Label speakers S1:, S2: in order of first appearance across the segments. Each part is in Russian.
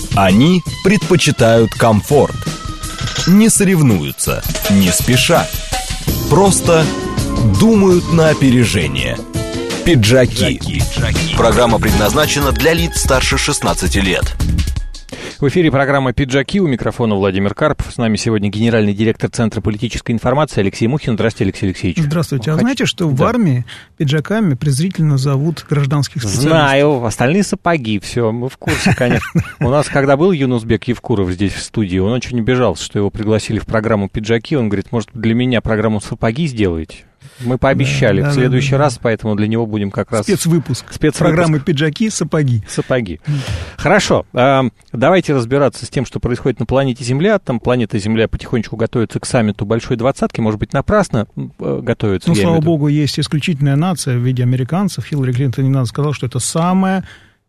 S1: Они предпочитают комфорт. Не соревнуются, не спеша. Просто думают на опережение. Пиджаки. Программа предназначена для лиц старше 16 лет.
S2: В эфире программа «Пиджаки», у микрофона Владимир Карпов. С нами сегодня генеральный директор Центра политической информации Алексей Мухин. Здравствуйте, Алексей Алексеевич.
S3: Здравствуйте. А знаете, что в армии пиджаками презрительно зовут гражданских специалистов?
S2: Знаю. Остальные сапоги. Все, мы в курсе, конечно. У нас, когда был Юнусбек Евкуров здесь в студии, он очень обижался, что его пригласили в программу «Пиджаки». Он говорит, может, для меня программу «Сапоги» сделаете? Мы пообещали в следующий раз, поэтому для него будем как раз...
S3: Спецвыпуск. Программы «Пиджаки», «Сапоги».
S2: Сапоги. Хорошо. Давайте разбираться с тем, что происходит на планете Земля. Там планета Земля потихонечку готовится к саммиту Большой Двадцатки. Может быть, напрасно готовится.
S3: Ну, слава богу, есть исключительная нация в виде американцев. Хиллари Клинтон недавно сказала, что это самая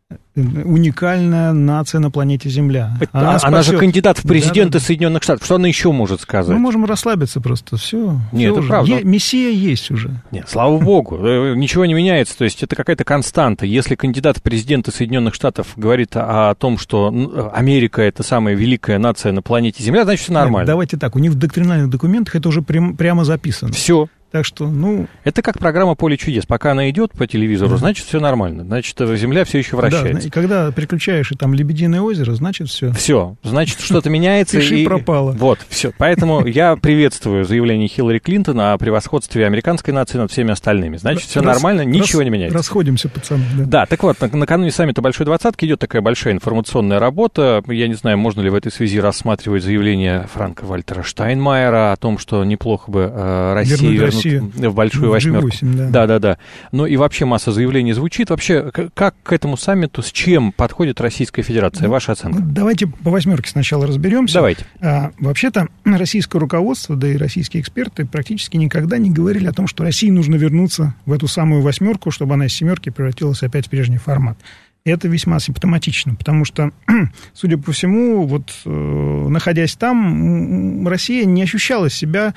S3: уникальная нация на планете Земля.
S2: Она же кандидат в президенты Соединенных Штатов. Что она еще может сказать?
S3: Мы можем расслабиться просто. Все.
S2: Нет, это правда.
S3: Мессия есть уже.
S2: Нет, слава богу. Ничего не меняется. То есть это какая-то константа. Если кандидат в президенты Соединенных Штатов говорит о том, что Америка — это самая великая нация на планете Земля, значит, все нормально.
S3: Нет, давайте так. У них в доктринальных документах это уже прямо записано.
S2: Все.
S3: Так что,
S2: Это как программа «Поле чудес». Пока она идет по телевизору, значит, все нормально. Значит, Земля все еще вращается.
S3: Да, и когда переключаешь, и там «Лебединое озеро», значит, все.
S2: Все. Значит, что-то меняется.
S3: Пиши пропало.
S2: Вот, все. Поэтому я приветствую заявление Хиллари Клинтон о превосходстве американской нации над всеми остальными. Значит, все нормально, ничего не меняется.
S3: Расходимся, пацаны.
S2: Да, так вот, накануне саммита Большой Двадцатки идет такая большая информационная работа. Я не знаю, можно ли в этой связи рассматривать заявление Франка-Вальтера Штайнмайера о том, что неплохо бы Россию вернуть в Большую Восьмерку.
S3: G8,
S2: да. Ну и вообще масса заявлений звучит. Вообще, как к этому саммиту, с чем подходит Российская Федерация? Ваша оценка?
S3: Давайте по восьмерке сначала разберемся.
S2: Давайте.
S3: Вообще-то российское руководство, да и российские эксперты практически никогда не говорили о том, что России нужно вернуться в эту самую восьмерку, чтобы она из семерки превратилась опять в прежний формат. И это весьма симптоматично, потому что, судя по всему, находясь там, Россия не ощущала себя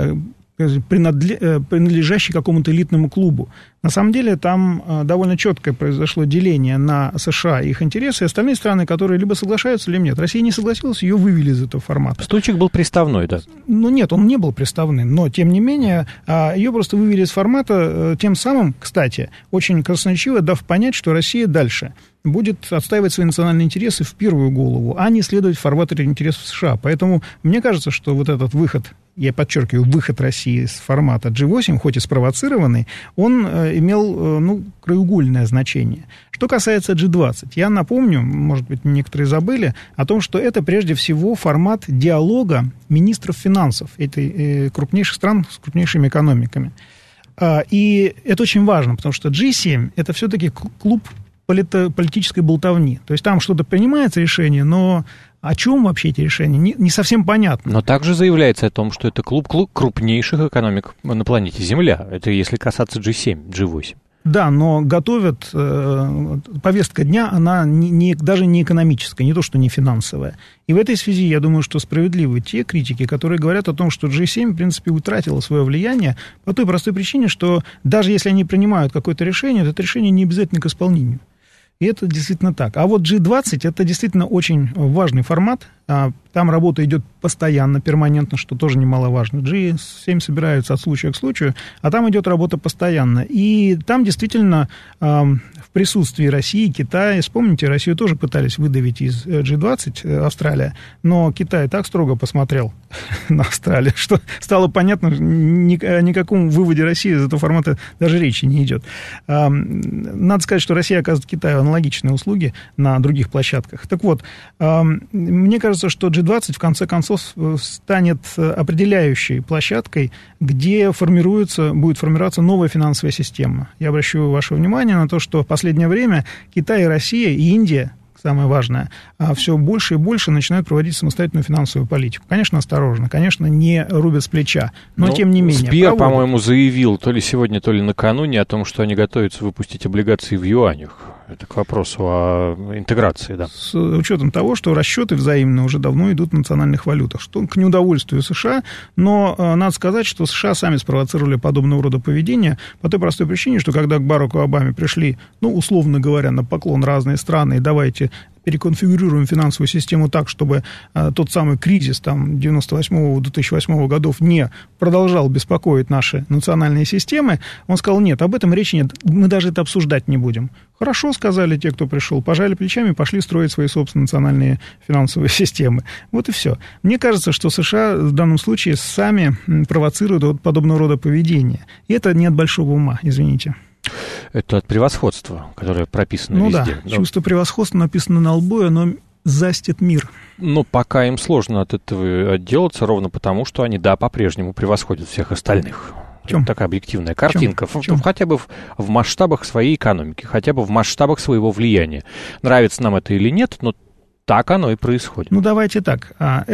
S3: принадлежащий какому-то элитному клубу. На самом деле там довольно четкое произошло деление на США и их интересы, и остальные страны, которые либо соглашаются, либо нет. Россия не согласилась, ее вывели из этого формата.
S2: Стульчик был приставной, да?
S3: Нет, он не был приставным, но, тем не менее, ее просто вывели из формата, тем самым, кстати, очень красноречиво дав понять, что Россия дальше будет отстаивать свои национальные интересы в первую голову, а не следовать в фарватере интересов США. Поэтому мне кажется, что вот этот выход, я подчеркиваю, выход России из формата G8, хоть и спровоцированный, он имел, краеугольное значение. Что касается G20, я напомню, может быть, некоторые забыли, о том, что это прежде всего формат диалога министров финансов этой крупнейших стран с крупнейшими экономиками. И это очень важно, потому что G7 – это все-таки клуб политической болтовни. То есть там что-то принимается решение, но о чем вообще эти решения, не совсем понятно.
S2: Но также заявляется о том, что это клуб крупнейших экономик на планете Земля. Это если касаться G7, G8.
S3: Да, но готовят, повестка дня, она даже не экономическая, не то, что не финансовая. И в этой связи, я думаю, что справедливы те критики, которые говорят о том, что G7, в принципе, утратила свое влияние по той простой причине, что даже если они принимают какое-то решение, то это решение не обязательно к исполнению. И это действительно так. А вот G20 – это действительно очень важный формат. Там работа идет постоянно, перманентно, что тоже немаловажно. G7 собираются от случая к случаю, а там идет работа постоянно. И там действительно в присутствии России, Китая, вспомните, Россию тоже пытались выдавить из G20, Австралия, но Китай так строго посмотрел на Австралию, что стало понятно, о никаком выводе России из этого формата даже речи не идет. Надо сказать, что Россия оказывает Китаю аналогичные услуги на других площадках. Так вот, мне кажется, что G20 в конце концов станет определяющей площадкой, где будет формироваться новая финансовая система. Я обращу ваше внимание на то, что в последнее время Китай, Россия и Индия, самое важное, все больше и больше начинают проводить самостоятельную финансовую политику. Конечно, осторожно, конечно, не рубят с плеча, но тем не менее.
S2: Сбер, по-моему, заявил то ли сегодня, то ли накануне о том, что они готовятся выпустить облигации в юанях. Это к вопросу о интеграции, да.
S3: С учетом того, что расчеты взаимные уже давно идут в национальных валютах, что к неудовольствию США, но надо сказать, что США сами спровоцировали подобного рода поведение по той простой причине, что когда к Бараку Обаме пришли, условно говоря, на поклон разные страны, и давайте переконфигурируем финансовую систему так, чтобы тот самый кризис там 98-2008 годов не продолжал беспокоить наши национальные системы, он сказал, нет, об этом речи нет, мы даже это обсуждать не будем. Хорошо, сказали те, кто пришел, пожали плечами, пошли строить свои собственные национальные финансовые системы. Вот и все. Мне кажется, что США в данном случае сами провоцируют вот подобного рода поведение. И это не от большого ума, извините.
S2: Это от превосходства, которое прописано везде.
S3: Да, чувство превосходства написано на лбу, и оно застит мир.
S2: Но пока им сложно от этого отделаться, ровно потому, что они, да, по-прежнему превосходят всех остальных. Это такая объективная картинка. В чем? Хотя бы в масштабах своей экономики, хотя бы в масштабах своего влияния. Нравится нам это или нет, но так оно и происходит.
S3: Ну, давайте так.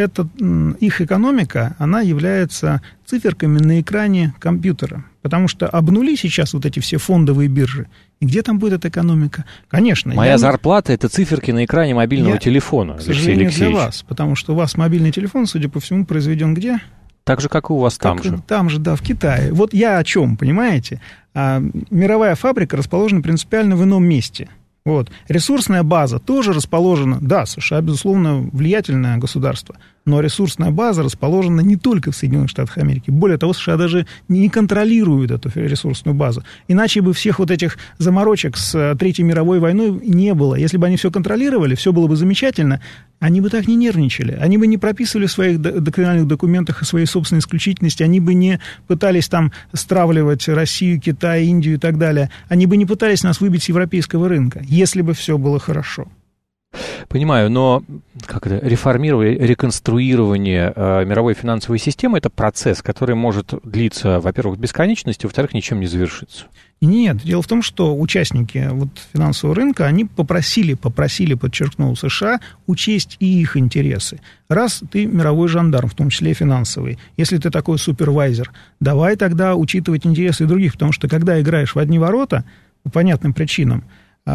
S3: Их экономика, она является циферками на экране компьютера. Потому что обнули сейчас вот эти все фондовые биржи. И где там будет эта экономика? Конечно.
S2: Моя зарплата — это циферки на экране мобильного телефона,
S3: к сожалению, для вас. Потому что у вас мобильный телефон, судя по всему, произведен где?
S2: Так же, как и у вас там же.
S3: Там же, да, в Китае. Вот я о чем, понимаете? Мировая фабрика расположена принципиально в ином месте. Вот. Ресурсная база тоже расположена, да, США, безусловно, влиятельное государство, но ресурсная база расположена не только в Соединенных Штатах Америки. Более того, США даже не контролируют эту ресурсную базу. Иначе бы всех вот этих заморочек с Третьей мировой войной не было. Если бы они все контролировали, все было бы замечательно, они бы так не нервничали, они бы не прописывали в своих доктринальных документах о своей собственной исключительности, они бы не пытались там стравливать Россию, Китай, Индию и так далее, они бы не пытались нас выбить с европейского рынка, если бы все было хорошо.
S2: Понимаю, но реформирование, реконструирование мировой финансовой системы — это процесс, который может длиться, во-первых, бесконечностью, во-вторых, ничем не завершится.
S3: Нет, дело в том, что участники финансового рынка, они попросили, подчеркнул, США учесть и их интересы. Раз ты мировой жандарм, в том числе и финансовый, если ты такой супервайзер, давай тогда учитывать интересы и других, потому что когда играешь в одни ворота, по понятным причинам,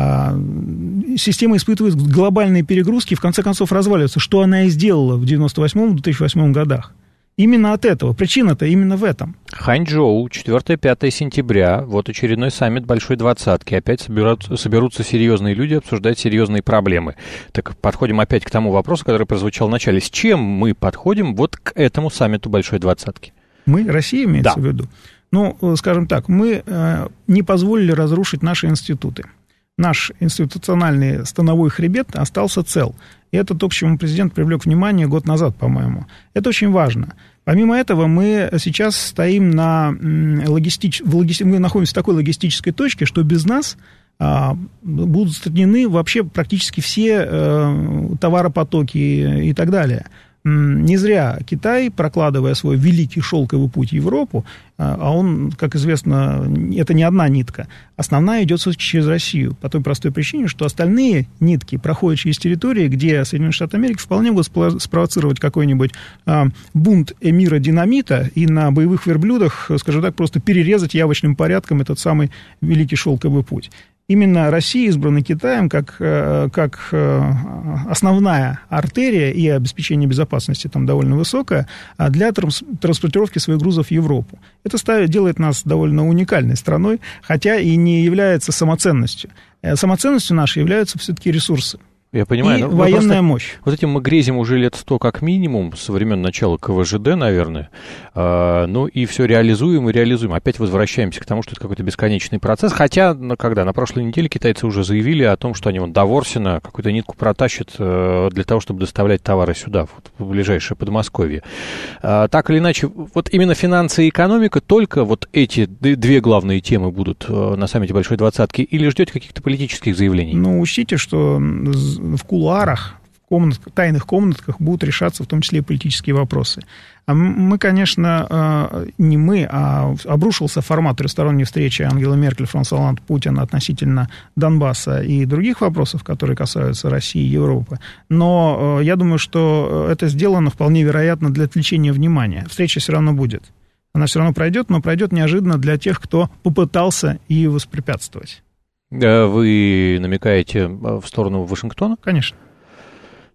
S3: система испытывает глобальные перегрузки и в конце концов разваливается, что она и сделала в 1998-2008 годах. Именно от этого. Причина-то именно в этом.
S2: Ханчжоу, 4-5 сентября, вот очередной саммит Большой Двадцатки. Опять соберутся серьезные люди обсуждать серьезные проблемы. Так подходим опять к тому вопросу, который прозвучал в начале. С чем мы подходим вот к этому саммиту Большой Двадцатки?
S3: Мы, Россия, имеется в виду? Ну, скажем так, мы не позволили разрушить наши институты. Наш институциональный становой хребет остался цел. И это то, к чему президент привлек внимание год назад, по-моему. Это очень важно. Помимо этого, мы сейчас стоим мы находимся в такой логистической точке, что без нас будут затруднены вообще практически все товаропотоки и так далее. Не зря Китай, прокладывая свой великий шелковый путь в Европу, а он, как известно, это не одна нитка, основная идет через Россию, по той простой причине, что остальные нитки проходят через территории, где Соединенные Штаты Америки вполне могут спровоцировать какой-нибудь бунт эмира динамита и на боевых верблюдах, скажем так, просто перерезать явочным порядком этот самый великий шелковый путь. Именно Россия избрана Китаем как основная артерия, и обеспечение безопасности там довольно высокое, для транспортировки своих грузов в Европу. Это делает нас довольно уникальной страной, хотя и не является самоценностью. Самоценностью нашей являются все-таки ресурсы.
S2: Я понимаю,
S3: и военная мощь.
S2: Вот этим мы грезим уже лет 100 как минимум, со времен начала КВЖД, наверное. Ну и все реализуем. Опять возвращаемся к тому, что это какой-то бесконечный процесс. Хотя, на прошлой неделе китайцы уже заявили о том, что они до Ворсина какую-то нитку протащат для того, чтобы доставлять товары сюда, в ближайшее Подмосковье. Так или иначе, вот именно финансы и экономика, только вот эти две главные темы будут на саммите Большой Двадцатки, или ждете каких-то политических заявлений? Ну,
S3: учтите, что в кулуарах, в тайных комнатках будут решаться в том числе и политические вопросы. Мы, конечно, не мы, а обрушился формат трехсторонней встречи Ангелы Меркель, Франца Олланда, Путина относительно Донбасса и других вопросов, которые касаются России и Европы. Но я думаю, что это сделано вполне вероятно для отвлечения внимания. Встреча все равно будет. Она все равно пройдет, но пройдет неожиданно для тех, кто попытался ей воспрепятствовать.
S2: Вы намекаете в сторону Вашингтона?
S3: Конечно.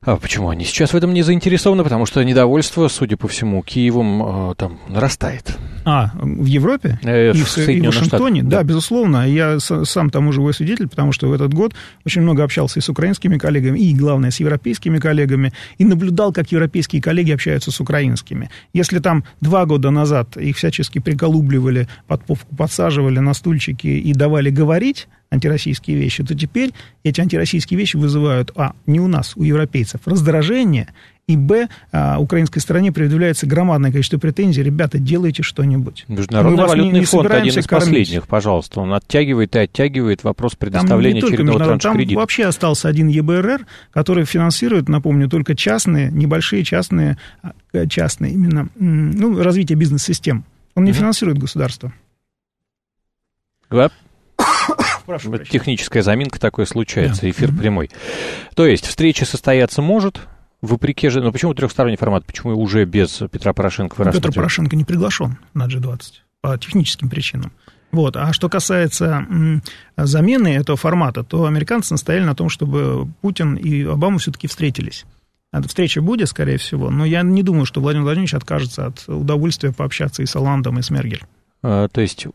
S2: А почему они сейчас в этом не заинтересованы? Потому что недовольство, судя по всему, Киевом там нарастает.
S3: В Европе?
S2: И в
S3: Вашингтоне?
S2: Штатах,
S3: да, безусловно. Я сам тому живой свидетель, потому что в этот год очень много общался и с украинскими коллегами, и, главное, с европейскими коллегами, и наблюдал, как европейские коллеги общаются с украинскими. Если там 2 года назад их всячески приколубливали, под попку подсаживали на стульчики и давали говорить антироссийские вещи, то теперь эти антироссийские вещи вызывают, не у нас, у европейцев, раздражение, и, украинской стороне предъявляется громадное количество претензий. Ребята, делайте что-нибудь.
S2: Международный валютный фонд один из последних, пожалуйста. Он оттягивает и оттягивает вопрос предоставления очередного транша кредита.
S3: Там вообще остался один ЕБРР, который финансирует, напомню, только частные, небольшие частные именно, развитие бизнес-систем. Он не финансирует государство.
S2: Техническая заминка, такое случается, эфир прямой. То есть встреча состояться может, вопреки же... Но почему трехсторонний формат? Почему уже без Петра Порошенко вы рассматриваете?
S3: Петр Порошенко не приглашен на G20 по техническим причинам. А что касается замены этого формата, то американцы настояли на том, чтобы Путин и Обама все-таки встретились. Эта встреча будет, скорее всего, но я не думаю, что Владимир Владимирович откажется от удовольствия пообщаться и с Олландом, и с Мергель.
S2: То есть...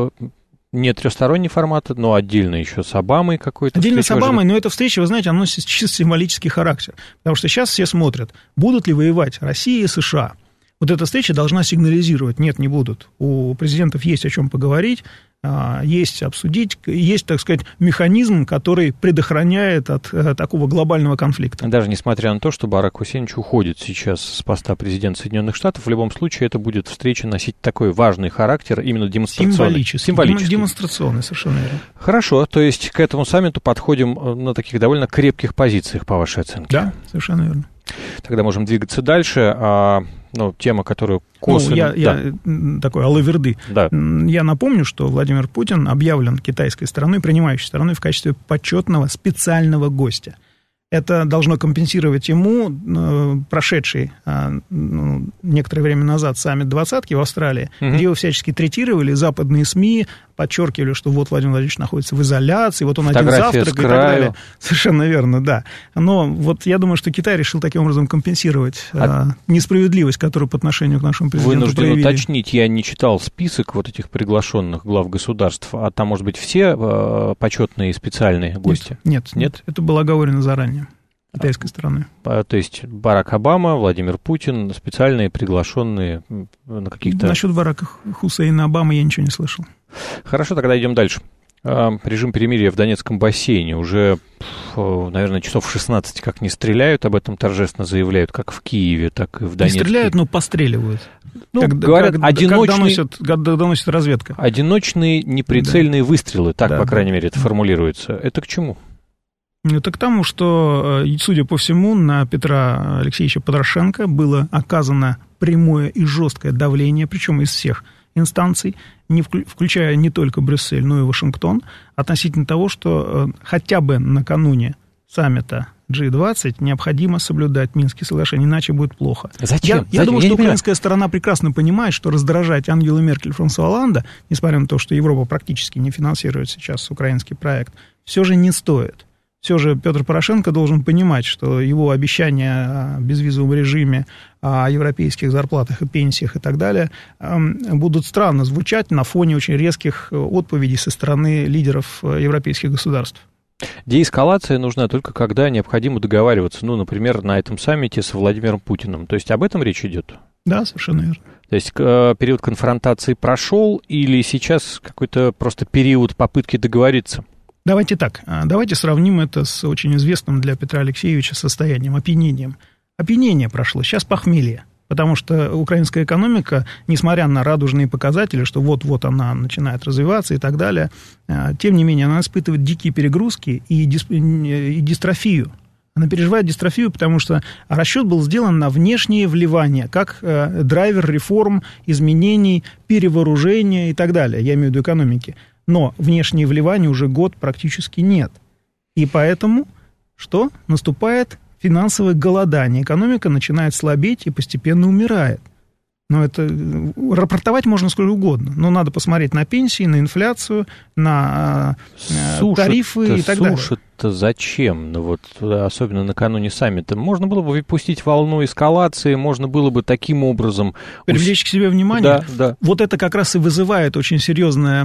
S2: Не трехсторонний формат, но отдельно еще с Обамой какой-то.
S3: Отдельно с Обамой, но эта встреча, вы знаете, она носит чисто символический характер. Потому что сейчас все смотрят, будут ли воевать Россия и США. Вот эта встреча должна сигнализировать, нет, не будут. У президентов есть о чем поговорить, есть обсудить, есть, так сказать, механизм, который предохраняет от такого глобального конфликта.
S2: Даже несмотря на то, что Барак Хусейнович уходит сейчас с поста президента Соединенных Штатов, в любом случае это будет встреча носить такой важный характер, именно демонстрационный.
S3: Символический. Демонстрационный, совершенно верно.
S2: Хорошо, то есть к этому саммиту подходим на таких довольно крепких позициях, по вашей оценке.
S3: Да, совершенно верно.
S2: Тогда можем двигаться дальше. Тема, которую косвенно...
S3: Я такой алаверды.
S2: Да.
S3: Я напомню, что Владимир Путин объявлен китайской стороной, принимающей стороной, в качестве почетного специального гостя. Это должно компенсировать ему прошедший некоторое время назад саммит «двадцатки» в Австралии, где его всячески третировали, западные СМИ подчеркивали, что вот Владимир Владимирович находится в изоляции, вот он один завтрак и так далее. Совершенно верно, да. Но вот я думаю, что Китай решил таким образом компенсировать несправедливость, которую по отношению к нашему президенту проявили.
S2: Вынужден уточнить, я не читал список вот этих приглашенных глав государств, а там, может быть, все почетные и специальные гости?
S3: Нет, это было оговорено заранее китайской стороны.
S2: То есть Барак Обама, Владимир Путин, специальные приглашенные на каких-то...
S3: Насчет Барака Хусейна Обамы я ничего не слышал.
S2: Хорошо, тогда идем дальше. Режим перемирия в Донецком бассейне. Уже, наверное, часов 16 как не стреляют, об этом торжественно заявляют как в Киеве, так и в Донецке.
S3: Не стреляют, но постреливают.
S2: Говорят,
S3: как доносит разведка.
S2: Одиночные неприцельные выстрелы, так, по крайней мере, это формулируется. Это к чему?
S3: Это к тому, что, судя по всему, на Петра Алексеевича Порошенко было оказано прямое и жесткое давление, причем из всех инстанций, включая не только Брюссель, но и Вашингтон, относительно того, что хотя бы накануне саммита G20 необходимо соблюдать Минские соглашения, иначе будет плохо.
S2: Зачем?
S3: Я думаю, что украинская сторона прекрасно понимает, что раздражать Ангелу Меркель и Франсуа Олланда, несмотря на то, что Европа практически не финансирует сейчас украинский проект, все же не стоит. Все же Петр Порошенко должен понимать, что его обещания о безвизовом режиме, о европейских зарплатах и пенсиях и так далее будут странно звучать на фоне очень резких отповедей со стороны лидеров европейских государств.
S2: Деэскалация нужна только когда необходимо договариваться, например, на этом саммите с Владимиром Путиным. То есть об этом речь идет?
S3: Да, совершенно верно.
S2: То есть период конфронтации прошел или сейчас какой-то просто период попытки договориться?
S3: Давайте так, давайте сравним это с очень известным для Петра Алексеевича состоянием, опьянением. Опьянение прошло, сейчас похмелье, потому что украинская экономика, несмотря на радужные показатели, что вот-вот она начинает развиваться и так далее, тем не менее она испытывает дикие перегрузки и дистрофию. Она переживает дистрофию, потому что расчет был сделан на внешние вливания, как драйвер реформ, изменений, перевооружения и так далее, я имею в виду экономики. Но внешние вливания уже год практически нет. И поэтому что? Наступает финансовое голодание. Экономика начинает слабеть и постепенно умирает. Но это рапортовать можно сколько угодно. Но надо посмотреть на пенсии, на инфляцию, на тарифы и так далее.
S2: это зачем? Ну, вот, особенно накануне саммита. Можно было бы выпустить волну эскалации, можно было бы таким образом...
S3: Привлечь к себе внимание.
S2: Да.
S3: Вот это как раз и вызывает очень серьезные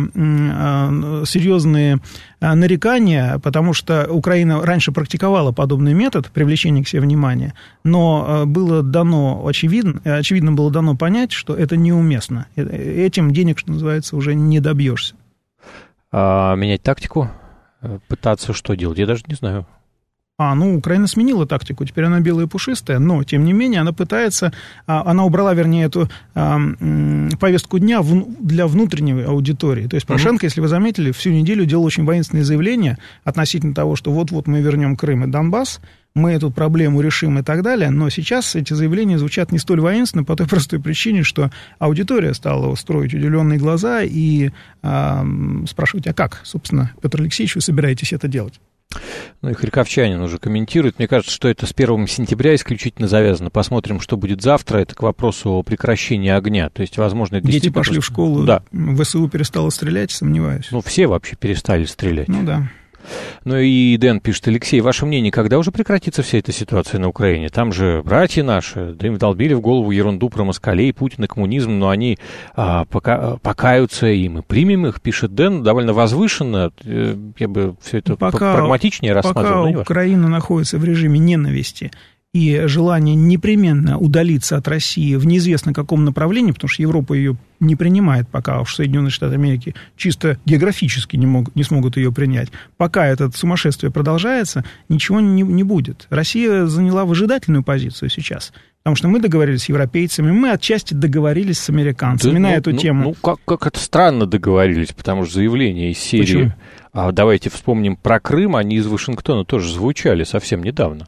S3: нарекания, потому что Украина раньше практиковала подобный метод привлечения к себе внимания, но было дано, очевидно было дано понять, что это неуместно. Этим денег, что называется, уже не добьешься.
S2: Менять тактику? Пытаться что делать? Я даже не знаю.
S3: Украина сменила тактику, теперь она белая и пушистая, но, тем не менее, она пытается, она убрала, вернее, эту повестку дня для внутренней аудитории. То есть Порошенко, если вы заметили, всю неделю делал очень воинственные заявления относительно того, что вот-вот мы вернем Крым и Донбасс, мы эту проблему решим и так далее, но сейчас эти заявления звучат не столь воинственно по той простой причине, что аудитория стала строить удивленные глаза и спрашивать, а как, собственно, Петр Алексеевич, вы собираетесь это делать?
S2: Ну и Харьковчанин уже комментирует. Мне кажется, что это с 1 сентября исключительно завязано. Посмотрим, что будет завтра. Это к вопросу о прекращении огня. То есть, возможно, это
S3: дети пошли в школу,
S2: да.
S3: ВСУ перестало стрелять, сомневаюсь.
S2: Все вообще перестали стрелять.
S3: Да.
S2: Ну и Дэн пишет: Алексей, ваше мнение, когда уже прекратится вся эта ситуация на Украине? Там же братья наши, да им вдолбили в голову ерунду про москалей, Путин и коммунизм, но они покаются, и мы примем их, пишет Дэн, довольно возвышенно. Я бы все это прагматичнее рассматривал.
S3: Пока Украина находится в режиме ненависти и желание непременно удалиться от России в неизвестно каком направлении, потому что Европа ее не принимает пока, уж Соединенные Штаты Америки чисто географически не смогут ее принять. Пока это сумасшествие продолжается, ничего не будет. Россия заняла выжидательную позицию сейчас, потому что мы договорились с европейцами, мы отчасти договорились с американцами на эту тему.
S2: Как это странно договорились, потому что заявления из серии... Давайте вспомним про Крым, они из Вашингтона тоже звучали совсем недавно.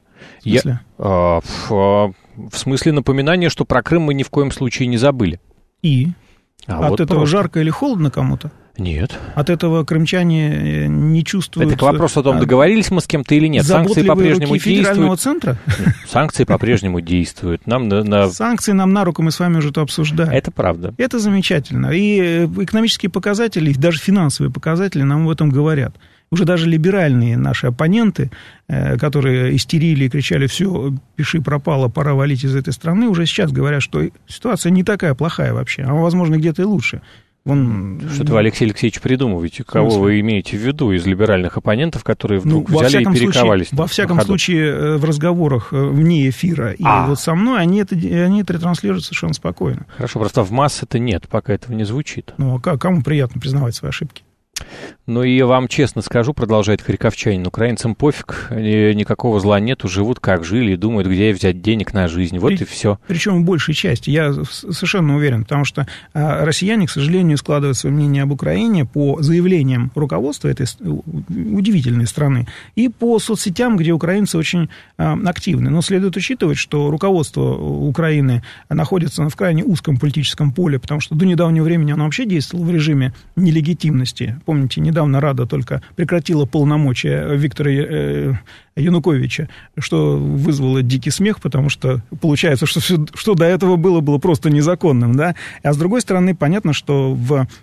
S2: В смысле напоминания, что про Крым мы ни в коем случае не забыли.
S3: И? От этого жарко или холодно кому-то?
S2: Нет.
S3: От этого крымчане не чувствуют...
S2: Это к вопросу о том, договорились мы с кем-то или нет. Санкции по-прежнему
S3: федерального центра?
S2: Санкции по-прежнему действуют.
S3: Санкции нам на руку, мы с вами уже это обсуждали.
S2: Это правда.
S3: Это замечательно. И экономические показатели, даже финансовые показатели нам об этом говорят. Уже даже либеральные наши оппоненты, которые истерили и кричали: все, пиши пропало, пора валить из этой страны, уже сейчас говорят, что ситуация не такая плохая вообще, а, возможно, где-то и лучше.
S2: Что-то вы, Алексей Алексеевич, придумываете. Кого вы имеете в виду из либеральных оппонентов, которые вдруг взяли и перековались?
S3: Во всяком случае, в разговорах вне эфира и вот со мной, они это ретранслируют совершенно спокойно.
S2: Хорошо, просто в массы-то нет, пока этого не звучит.
S3: А кому приятно признавать свои ошибки?
S2: Ну и вам честно скажу, продолжает харьковчанин, украинцам пофиг, никакого зла нету, живут как жили и думают, где взять денег на жизнь. Вот и все. Причем
S3: в большей части, я совершенно уверен, потому что россияне, к сожалению, складывают свое мнение об Украине по заявлениям руководства этой удивительной страны и по соцсетям, где украинцы очень активны. Но следует учитывать, что руководство Украины находится в крайне узком политическом поле, потому что до недавнего времени оно вообще действовало в режиме нелегитимности. Помните, недавно Рада только прекратила полномочия Виктора Януковича, что вызвало дикий смех, потому что получается, что все, что до этого было просто незаконным, да? А с другой стороны, понятно, что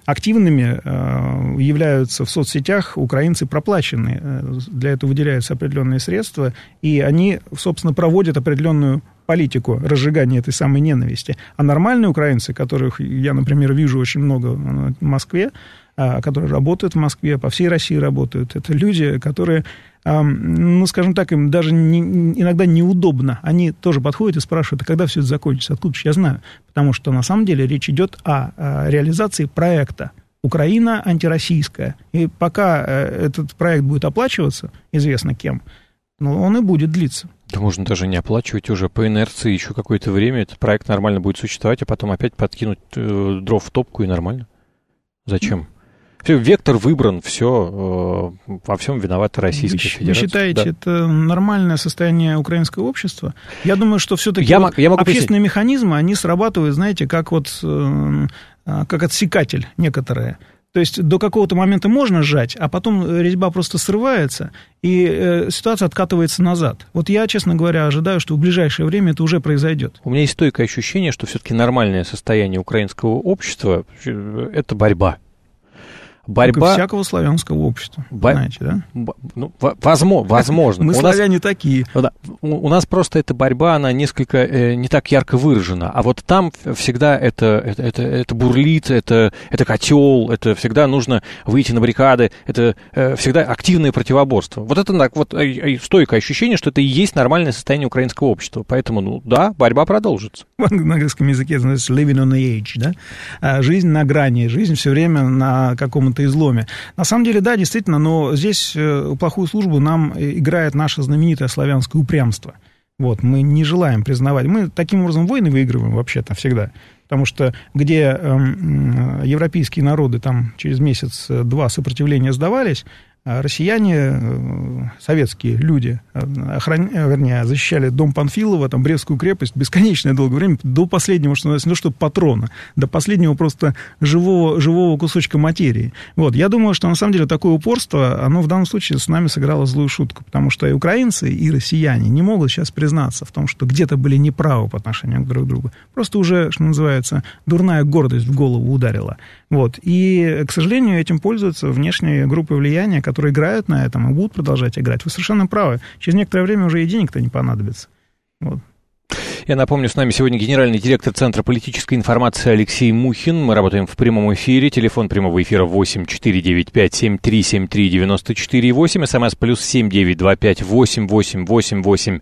S3: активными являются в соцсетях украинцы проплаченные. Для этого выделяются определенные средства, и они, собственно, проводят определенную политику разжигания этой самой ненависти. А нормальные украинцы, которых я, например, вижу очень много в Москве, которые работают в Москве, по всей России работают, это люди, которые, скажем так, им даже иногда неудобно. Они тоже подходят и спрашивают: а когда все это закончится? Откуда же я знаю? Потому что на самом деле речь идет о реализации проекта «Украина антироссийская». И пока этот проект будет оплачиваться, известно кем, он и будет длиться.
S2: Да можно даже не оплачивать уже по инерции еще какое-то время. Этот проект нормально будет существовать, а потом опять подкинуть дров в топку, и нормально. Зачем? Все, вектор выбран, все, во всем виновата Российская Федерация.
S3: Вы считаете, это нормальное состояние украинского общества? Я думаю, что все-таки общественные механизмы, они срабатывают, знаете, как отсекатель некоторые. То есть до какого-то момента можно сжать, а потом резьба просто срывается, и ситуация откатывается назад. Вот я, честно говоря, ожидаю, что в ближайшее время это уже произойдет.
S2: У меня есть стойкое ощущение, что все-таки нормальное состояние украинского общества – это борьба. борьба...
S3: Как и всякого славянского общества, знаете, да?
S2: Ну, возможно.
S3: Мы славяне такие.
S2: У нас просто эта борьба, она несколько не так ярко выражена, а вот там всегда это бурлит, это котел, это всегда нужно выйти на баррикады, это всегда активное противоборство. Вот это вот стойкое ощущение, что это и есть нормальное состояние украинского общества. Поэтому, да, борьба продолжится.
S3: В английском языке это называется living on the edge, да? Жизнь на грани, жизнь все время на каком-то изломе. На самом деле, да, действительно, но здесь плохую службу нам играет наше знаменитое славянское упрямство. Вот, мы не желаем признавать. Мы таким образом войны выигрываем вообще-то всегда. Потому что где европейские народы там через месяц-два сопротивления сдавались, россияне, советские люди, защищали дом Панфилова, там, Брестскую крепость бесконечное долгое время, до последнего, что называется, что патрона, до последнего просто живого кусочка материи. Вот. Я думаю, что на самом деле такое упорство, оно в данном случае с нами сыграло злую шутку, потому что и украинцы, и россияне не могут сейчас признаться в том, что где-то были неправы по отношению друг к другу. Просто уже, что называется, дурная гордость в голову ударила. Вот. И, к сожалению, этим пользуются внешние группы влияния, которые играют на этом и будут продолжать играть. Вы совершенно правы. Через некоторое время уже и денег-то не понадобится. Вот.
S2: Я напомню, с нами сегодня генеральный директор Центра политической информации Алексей Мухин. Мы работаем в прямом эфире. Телефон прямого эфира 8-495-7373-94-8. СМС +7 925 8888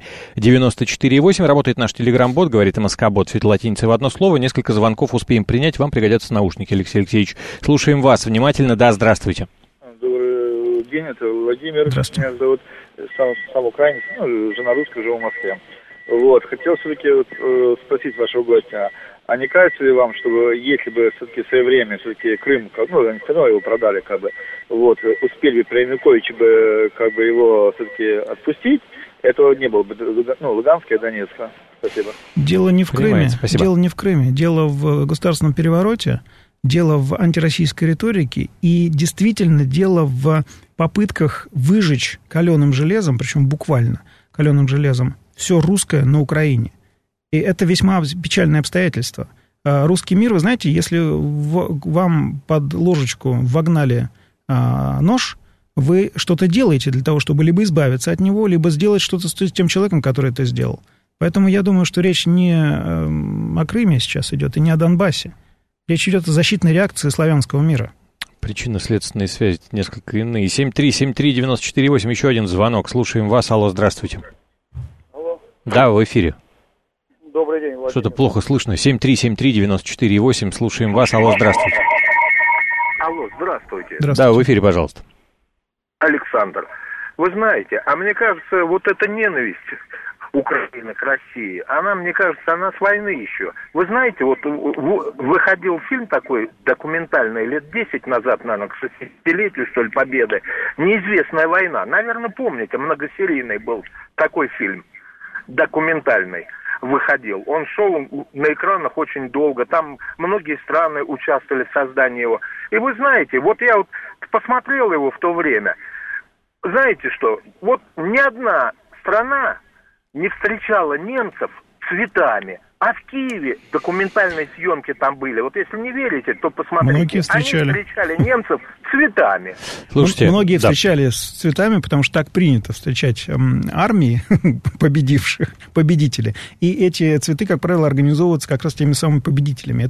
S2: 94-8. Работает наш телеграм-бот, говорит МСК-бот, латиницей в одно слово. Несколько звонков успеем принять. Вам пригодятся наушники, Алексей Алексеевич. Слушаем вас внимательно. Да, здравствуйте.
S4: Добрый день, это Владимир. Меня зовут, сам украинец, жена русская, живу в Москве. Вот, хотел все-таки спросить вашего гостя, а не кажется ли вам, чтобы если бы все-таки в свое время все-таки Крым, они все равно его продали, вот, успели бы при Януковиче бы, его все-таки отпустить, этого не было бы, Луганска и Донецка. Спасибо.
S3: Дело не в Крыме, дело в государственном перевороте, дело в антироссийской риторике и действительно дело в попытках выжечь каленым железом, причем буквально каленым железом, все русское на Украине. И это весьма печальное обстоятельство. Русский мир, вы знаете, если вам под ложечку вогнали нож, вы что-то делаете для того, чтобы либо избавиться от него, либо сделать что-то с тем человеком, который это сделал. Поэтому я думаю, что речь не о Крыме сейчас идет и не о Донбассе. Речь идет о защитной реакции славянского мира.
S2: Причинно-следственные связи несколько иные. 7373948, еще один звонок. Слушаем вас. Алло, здравствуйте.
S4: Алло.
S2: Да, в эфире.
S4: Добрый день, Владимир.
S2: Что-то плохо слышно. 7373948, слушаем вас. Алло, здравствуйте.
S4: Алло, здравствуйте.
S2: Да, в эфире, пожалуйста.
S4: Александр, вы знаете, а мне кажется, вот эта ненависть Украины к России, она, мне кажется, она с войны еще. Вы знаете, вот выходил фильм такой документальный лет 10 назад, наверное, к 60-летию, что ли, Победы, «Неизвестная война». Наверное, помните, многосерийный был такой фильм документальный. Выходил. Он шел на экранах очень долго. Там многие страны участвовали в создании его. И вы знаете, вот я вот посмотрел его в то время. Знаете что? Вот ни одна страна не встречала немцев цветами. А в Киеве документальные съемки там были. Вот если не верите, то посмотрите.
S3: Многие встречали.
S4: Они встречали немцев цветами.
S2: Слушайте,
S3: многие встречали с цветами, потому что так принято встречать армии победителей. И эти цветы, как правило, организовываются как раз теми самыми победителями.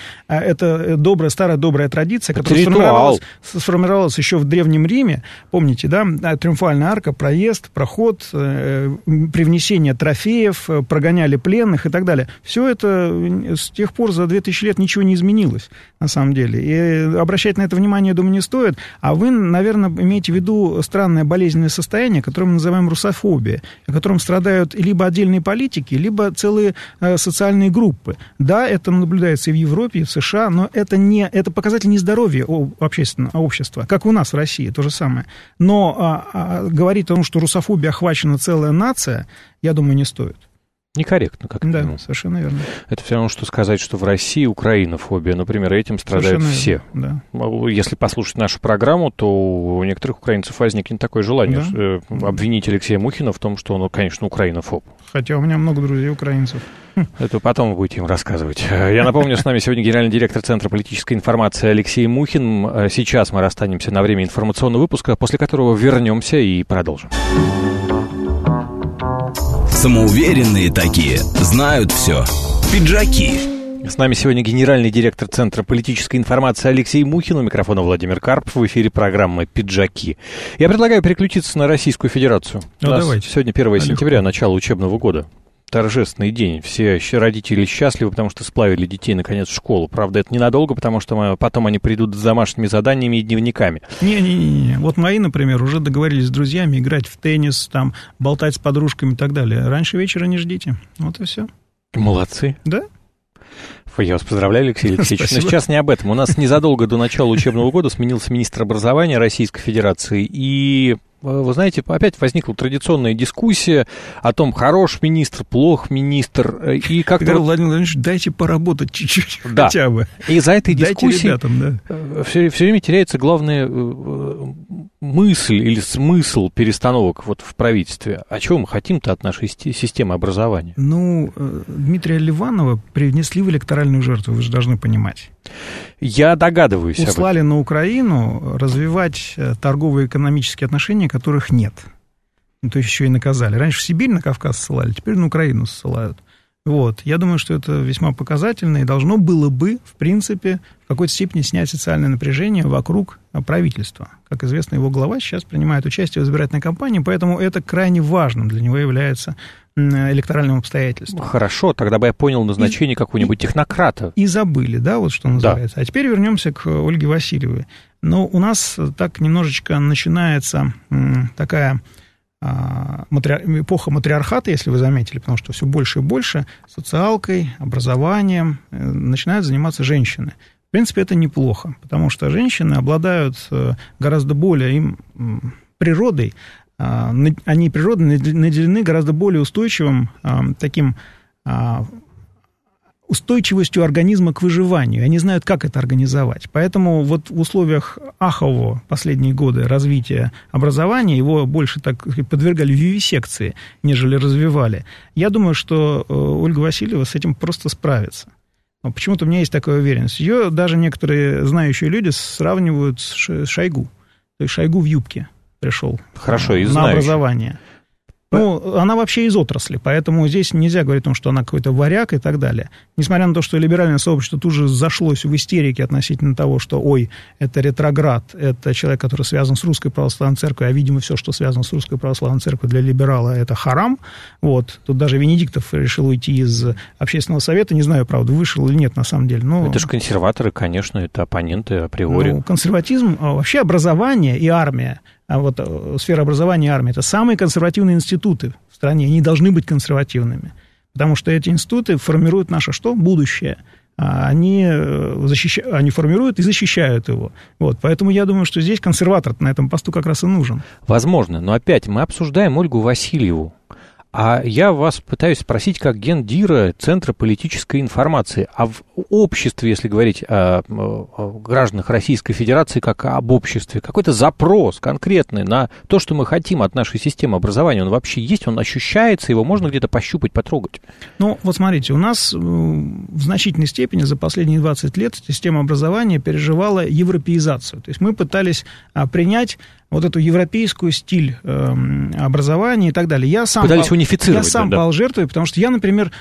S3: Это старая добрая традиция, которая сформировалась еще в Древнем Риме. Помните, да? Триумфальная арка, проезд, проход, привнесение трофеев, прогоняли пленных и так далее. Все это с тех пор за 2000 лет ничего не изменилось, на самом деле. И обращать на это внимание, я думаю, не стоит. А вы, наверное, имеете в виду странное болезненное состояние, которое мы называем русофобия, о котором страдают либо отдельные политики, либо целые социальные группы. Да, это наблюдается и в Европе, и в США, но это показатель нездоровья общества, как у нас в России, то же самое. Но говорить о том, что русофобией охвачена целая нация, я думаю, не стоит.
S2: Некорректно, как минимум.
S3: Да, совершенно верно.
S2: Это все равно, что сказать, что в России украинофобия. Например, этим страдают все.
S3: Да.
S2: Если послушать нашу программу, то у некоторых украинцев возникнет такое желание обвинить Алексея Мухина в том, что он, конечно, украинофоб.
S3: Хотя у меня много друзей украинцев.
S2: Это потом вы будете им рассказывать. Я напомню, с нами сегодня генеральный директор Центра политической информации Алексей Мухин. Сейчас мы расстанемся на время информационного выпуска, после которого вернемся и продолжим.
S1: Самоуверенные такие, знают все. Пиджаки.
S2: С нами сегодня генеральный директор Центра политической информации Алексей Мухин. У микрофона Владимир Карпов. В эфире программы «Пиджаки». Я предлагаю переключиться на Российскую Федерацию.
S3: Давайте.
S2: Сегодня 1 сентября, начало учебного года. Торжественный день. Все родители счастливы, потому что сплавили детей, наконец, в школу. Правда, это ненадолго, потому что потом они придут с домашними заданиями и дневниками.
S3: Не-не-не. Вот мои, например, уже договорились с друзьями играть в теннис, там, болтать с подружками и так далее. Раньше вечера не ждите. Вот и все.
S2: Молодцы.
S3: Да?
S2: Я вас поздравляю, Алексей Алексеевич. Но сейчас не об этом. У нас незадолго до начала учебного года сменился министр образования Российской Федерации, и... Вы знаете, опять возникла традиционная дискуссия о том, хорош министр, плох министр. И как-то...
S3: Владимир Владимирович, дайте поработать чуть-чуть,
S2: да.
S3: Хотя бы.
S2: И за этой дискуссией
S3: ребятам,
S2: все время теряется главная мысль или смысл перестановок вот в правительстве. А чего мы хотим-то от нашей системы образования?
S3: Ну, Дмитрия Ливанова привнесли в электоральную жертву, вы же должны понимать.
S2: Я догадываюсь.
S3: Услали на Украину развивать торгово-экономические отношения, которых нет. То есть еще и наказали. Раньше в Сибирь на Кавказ ссылали, теперь на Украину ссылают. Вот. Я думаю, что это весьма показательно и должно было бы, в принципе, в какой-то степени снять социальное напряжение вокруг правительства. Как известно, его глава сейчас принимает участие в избирательной кампании, поэтому это крайне важным для него является электоральным обстоятельством.
S2: Хорошо, тогда бы я понял назначение какого-нибудь технократа.
S3: И забыли, да, вот что называется. Да. А теперь вернемся к Ольге Васильевой. Но у нас так немножечко начинается такая... эпоха матриархата, если вы заметили, потому что все больше и больше социалкой, образованием начинают заниматься женщины. В принципе, это неплохо, потому что женщины обладают гораздо более природой, они природой наделены гораздо более устойчивым таким устойчивостью организма к выживанию. Они знают, как это организовать. Поэтому вот в условиях ахового последние годы развития образования его больше так подвергали вивисекции, нежели развивали. Я думаю, что Ольга Васильева с этим просто справится. Но почему-то у меня есть такая уверенность. Ее даже некоторые знающие люди сравнивают с Шойгу. То есть Шойгу в юбке пришел.
S2: Хорошо, и
S3: на образование. Ну, она вообще из отрасли, поэтому здесь нельзя говорить о том, что она какой-то варяг и так далее. Несмотря на то, что либеральное сообщество тут же зашлось в истерике относительно того, что, ой, это ретроград, это человек, который связан с Русской Православной Церковью, а, видимо, все, что связано с Русской Православной Церковью для либерала, это харам. Вот. Тут даже Венедиктов решил уйти из общественного совета, не знаю, правда, вышел или нет на самом деле. Но...
S2: Это же консерваторы, конечно, это оппоненты априори.
S3: Ну, консерватизм, вообще образование и армия, а вот сфера образования и армии – это самые консервативные институты в стране. Они должны быть консервативными, потому что эти институты формируют наше что? Будущее. Они формируют и защищают его. Вот. Поэтому я думаю, что здесь консерватор на этом посту как раз и нужен.
S2: Возможно, но опять мы обсуждаем Ольгу Васильеву. А я вас пытаюсь спросить, как гендира Центра политической информации, а в обществе, если говорить о гражданах Российской Федерации как об обществе, какой-то запрос конкретный на то, что мы хотим от нашей системы образования, он вообще есть, он ощущается, его можно где-то пощупать, потрогать?
S3: Ну, вот смотрите, у нас в значительной степени за последние 20 лет система образования переживала европеизацию. То есть мы пытались принять вот эту европейскую стиль образования и так далее. Я сам пал жертвой, потому что я, например,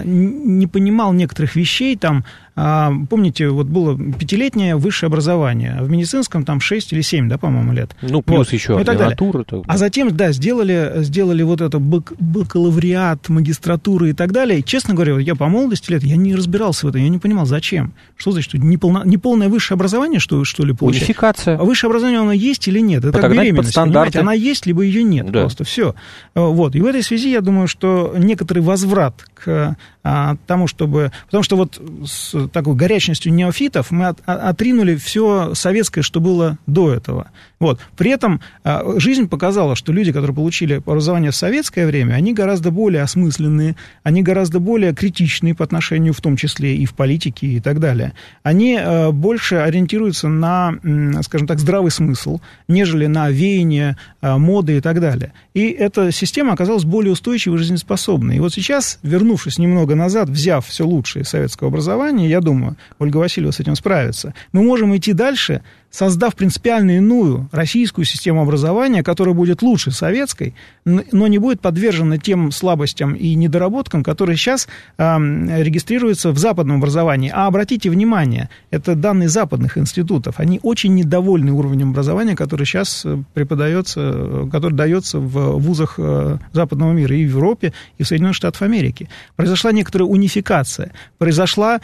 S3: не понимал некоторых вещей. Там, помните, вот было 5-летнее высшее образование, а в медицинском там 6 или 7, да, по-моему, лет.
S2: Ну, плюс вот, еще ординатура.
S3: А затем, да, сделали вот это бакалавриат, магистратуру и так далее. И, честно говоря, я по молодости лет, я не разбирался в этом, я не понимал, зачем. Что значит, неполное высшее образование, что ли, получать?
S2: Унификация.
S3: А высшее образование, оно есть или нет? Это как беременность, понимаете? Она есть, либо ее нет, да. Просто все. Вот. И в этой связи я думаю, что некоторый возврат к тому, чтобы... Потому что вот такой горячностью неофитов мы отринули все советское, что было до этого. Вот. При этом жизнь показала, что люди, которые получили образование в советское время, они гораздо более осмысленные, они гораздо более критичные по отношению, в том числе и в политике и так далее. Они больше ориентируются на, скажем так, здравый смысл, нежели на веяние, моды и так далее. И эта система оказалась более устойчивой и жизнеспособной. И вот сейчас, вернувшись немного назад, взяв все лучшее из советского образования, я думаю, Ольга Васильева с этим справится, мы можем идти дальше, создав принципиально иную российскую систему образования, которая будет лучше советской, но не будет подвержена тем слабостям и недоработкам, которые сейчас регистрируются в западном образовании. А обратите внимание, это данные западных институтов. Они очень недовольны уровнем образования, который сейчас преподается, который дается в вузах западного мира и в Европе, и в Соединенных Штатах Америки. Произошла некоторая унификация, произошло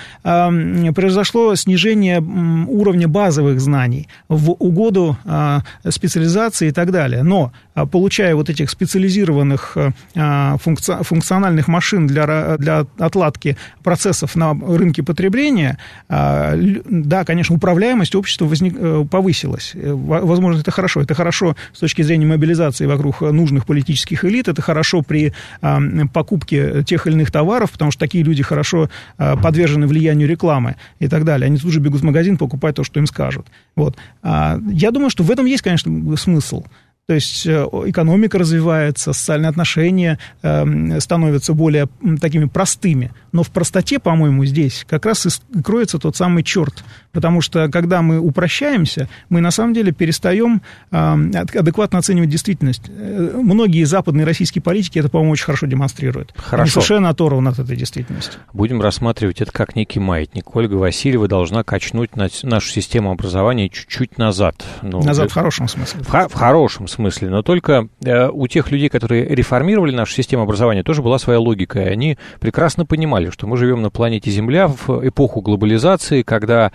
S3: снижение уровня базовых знаний в угоду специализации и так далее. Но, получая вот этих специализированных функциональных машин для отладки процессов на рынке потребления, да, конечно, управляемость общества повысилась. Возможно, это хорошо. Это хорошо с точки зрения мобилизации вокруг нужных политических элит, это хорошо при покупке тех или иных товаров, потому что такие люди хорошо подвержены влиянию рекламы и так далее. Они тут же бегут в магазин покупать то, что им скажут. Вот. Я думаю, что в этом есть, конечно, смысл. То есть экономика развивается, социальные отношения становятся более такими простыми. Но в простоте, по-моему, здесь как раз и кроется тот самый черт. Потому что, когда мы упрощаемся, мы на самом деле перестаем адекватно оценивать действительность. Многие западные российские политики это, по-моему, очень хорошо демонстрируют.
S2: Хорошо.
S3: Они совершенно оторваны от этой действительности.
S2: Будем рассматривать это как некий маятник. Ольга Васильева должна качнуть нашу систему образования чуть-чуть назад.
S3: Назад в хорошем смысле.
S2: В хорошем смысле. Но только у тех людей, которые реформировали нашу систему образования, тоже была своя логика. И они прекрасно понимали, что мы живем на планете Земля в эпоху глобализации, когда,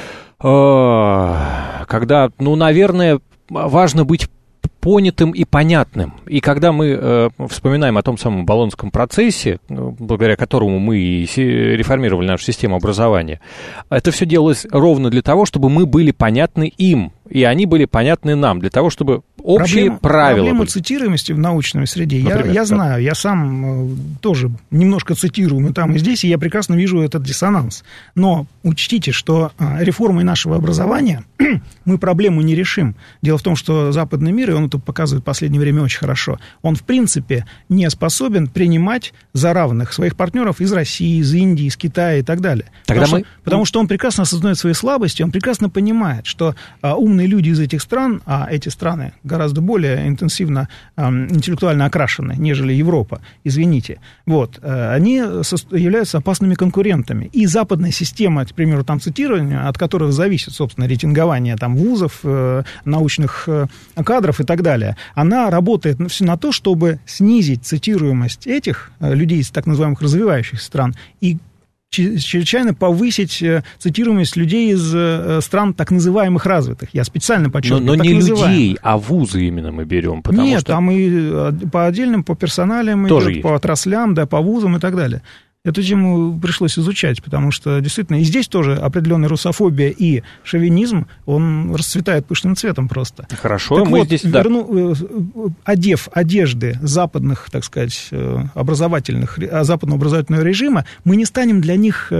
S2: наверное, важно быть понятым и понятным. И когда мы вспоминаем о том самом Болонском процессе, благодаря которому мы и реформировали нашу систему образования, это все делалось ровно для того, чтобы мы были понятны им, и они были понятны нам, для того, чтобы общие правила
S3: Проблема
S2: были.
S3: цитируемости в научной среде.
S2: Например,
S3: я знаю, я сам тоже немножко цитирую и там, и здесь, и я прекрасно вижу этот диссонанс. Но учтите, что реформой нашего образования мы проблему не решим. Дело в том, что западный мир, и он это показывает в последнее время очень хорошо, он, в принципе, не способен принимать за равных своих партнеров из России, из Индии, из Китая и так далее. Потому что он прекрасно осознает свои слабости, он прекрасно понимает, что умные люди из этих стран, а эти страны гораздо более интенсивно интеллектуально окрашены, нежели Европа, извините, вот, они являются опасными конкурентами. И западная система, к примеру, там цитирования, от которых зависит, собственно, рейтингование там вузов, научных кадров и так далее, она работает на то, чтобы снизить цитируемость этих людей из так называемых развивающихся стран и чрезвычайно повысить цитируемость людей из стран так называемых развитых. Я специально подчеркиваю.
S2: Но не людей, а вузы именно мы берем.
S3: Нет, там и по отдельным, по персоналиям, идет, по отраслям, да, по вузам и так далее. Эту тему пришлось изучать, потому что действительно и здесь тоже определенная русофобия и шовинизм, он расцветает пышным цветом просто.
S2: Хорошо,
S3: так
S2: мы
S3: вот,
S2: здесь...
S3: одев одежды западных, так сказать, западного образовательного режима, мы не станем для них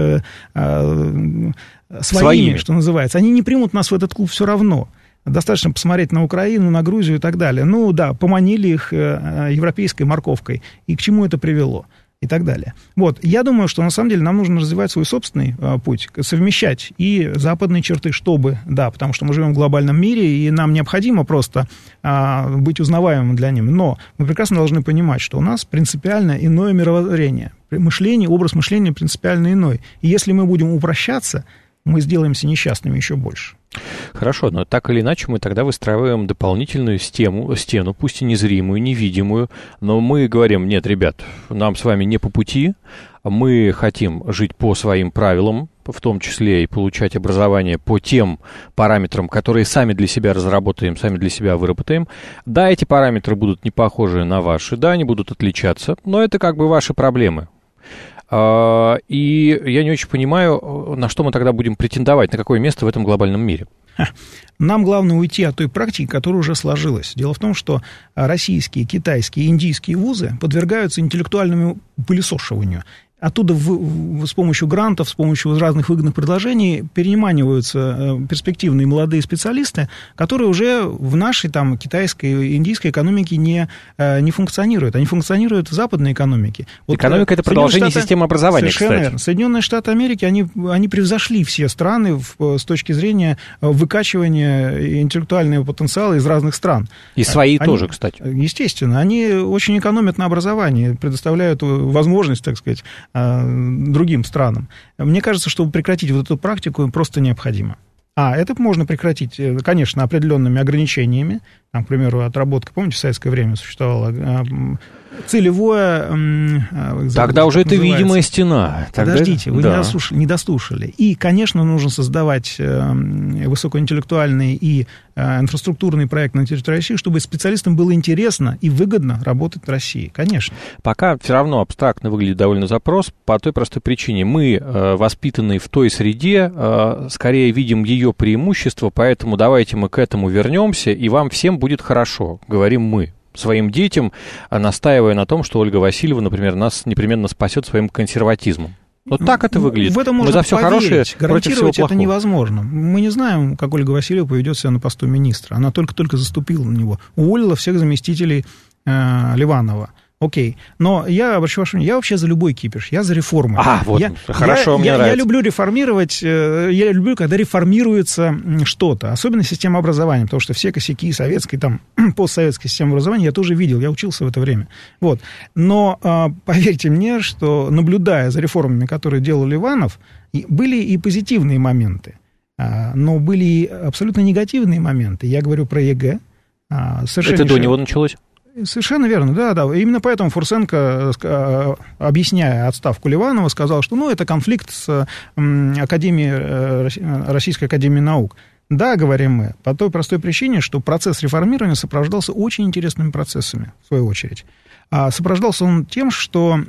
S3: своими, что называется. Они не примут нас в этот клуб все равно. Достаточно посмотреть на Украину, на Грузию и так далее. Ну да, поманили их европейской морковкой. И к чему это привело? И так далее. Вот, я думаю, что на самом деле нам нужно развивать свой собственный путь, совмещать и западные черты, чтобы, да, потому что мы живем в глобальном мире, и нам необходимо просто быть узнаваемым для них, но мы прекрасно должны понимать, что у нас принципиально иное мировоззрение, образ мышления принципиально иной. И если мы будем упрощаться, мы сделаемся несчастными еще больше.
S2: Хорошо, но так или иначе мы тогда выстраиваем дополнительную стену, пусть и незримую, невидимую, но мы говорим: нет, ребят, нам с вами не по пути, мы хотим жить по своим правилам, в том числе и получать образование по тем параметрам, которые сами для себя разработаем, сами для себя выработаем. Да, эти параметры будут не похожи на ваши, да, они будут отличаться, но это как бы ваши проблемы. И я не очень понимаю, на что мы тогда будем претендовать, на какое место в этом глобальном мире.
S3: Нам главное уйти от той практики, которая уже сложилась. Дело в том, что российские, китайские, индийские вузы подвергаются интеллектуальному пылесошиванию. Оттуда с помощью грантов, с помощью разных выгодных предложений переманиваются перспективные молодые специалисты, которые уже в нашей там, китайской, индийской экономике не функционируют. Они функционируют в западной экономике.
S2: Экономика – это продолжение системы образования,
S3: совершенно
S2: кстати.
S3: Верно. Соединенные Штаты Америки, они превзошли все страны с точки зрения выкачивания интеллектуального потенциала из разных стран.
S2: И свои тоже, кстати.
S3: Естественно. Они очень экономят на образовании, предоставляют возможность, так сказать, другим странам. Мне кажется, чтобы прекратить вот эту практику, просто необходимо. Это можно прекратить, конечно, определенными ограничениями. Там, к примеру, отработка, помните, в советское время существовала целевое...
S2: Тогда уже это видимая стена.
S3: Подождите, вы не дослушали. И, конечно, нужно создавать высокоинтеллектуальный и инфраструктурный проект на территории России, чтобы специалистам было интересно и выгодно работать в России, конечно.
S2: Пока все равно абстрактно выглядит довольно запрос по той простой причине. Мы, воспитанные в той среде, скорее видим ее преимущества, поэтому давайте мы к этому вернемся, и вам всем будет хорошо, говорим мы своим детям, настаивая на том, что Ольга Васильева, например, нас непременно спасет своим консерватизмом. Вот так это выглядит.
S3: В этом можно
S2: мы за все хорошее против всего плохого.
S3: Это невозможно. Мы не знаем, как Ольга Васильева поведет себя на посту министра. Она только-только заступила на него. Уволила всех заместителей Ливанова. Окей. Но я обращу ваше внимание, я вообще за любой кипиш, я за реформы.
S2: Хорошо, мне нравится.
S3: Я люблю реформировать, я люблю, когда реформируется что-то, особенно система образования, потому что все косяки советской, там, постсоветской системы образования я тоже видел, я учился в это время. Вот. Но поверьте мне, что, наблюдая за реформами, которые делал Ливанов, были и позитивные моменты, но были и абсолютно негативные моменты. Я говорю про ЕГЭ.
S2: Это до него началось?
S3: Совершенно верно, да. Именно поэтому Фурсенко, объясняя отставку Ливанова, сказал, что это конфликт с Российской академией наук. Да, говорим мы, по той простой причине, что процесс реформирования сопровождался очень интересными процессами, в свою очередь. Сопровождался он тем, что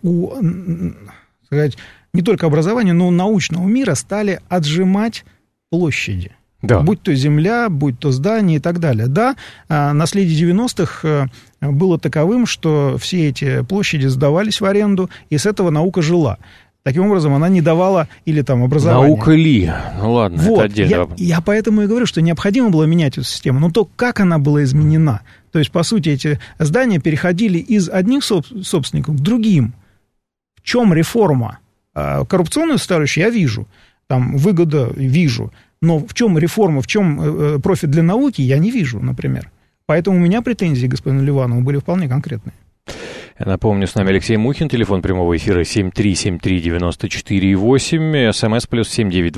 S3: не только образование, но и научного мира стали отжимать площади. Да. Будь то земля, будь то здание и так далее. Да, наследие 90-х было таковым, что все эти площади сдавались в аренду, и с этого наука жила. Таким образом, она не давала или там образование.
S2: Наука ли? Ну ладно, это отдельно.
S3: Я поэтому и говорю, что необходимо было менять эту систему. Но то, как она была изменена. То есть, по сути, эти здания переходили из одних собственников к другим. В чем реформа? Коррупционную составляющую я вижу, там выгода вижу. Но в чем реформа, в чем профит для науки, я не вижу, например. Поэтому у меня претензии к господину Ливанову были вполне конкретные.
S2: Я напомню, с нами Алексей Мухин, телефон прямого эфира 7373948, смс плюс